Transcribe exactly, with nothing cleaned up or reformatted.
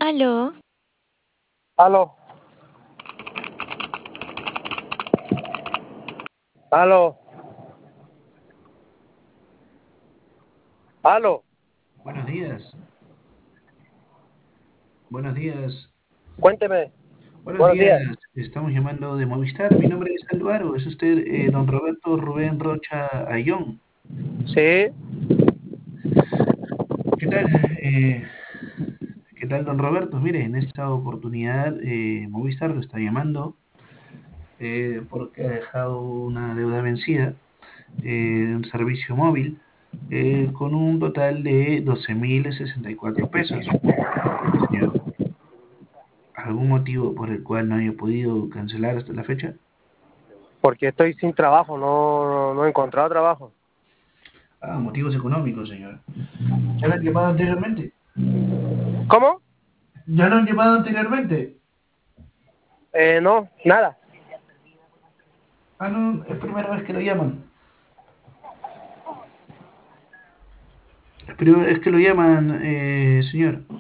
Aló, Aló, aló, aló. Buenos días, buenos días, Cuénteme. buenos Buenos días. días. Estamos llamando de Movistar. Mi nombre es Álvaro. ¿Es usted eh, don Roberto Rubén Rocha Ayón? Sí, ¿Qué tal? Eh, ¿qué tal, don Roberto? Mire, en esta oportunidad eh, Movistar lo está llamando eh, porque ha dejado una deuda vencida eh, de un servicio móvil eh, con un total de doce mil sesenta y cuatro pesos, señor. ¿Algún motivo por el cual no haya podido cancelar hasta la fecha? porque estoy sin trabajo, no, no, no he encontrado trabajo. Ah, motivos económicos, señor. ¿Ya lo han llamado anteriormente? ¿Cómo? ¿Ya lo han llamado anteriormente? Eh, no, nada. Ah, no, es primera vez que lo llaman. Es primera vez que lo llaman, eh, señor.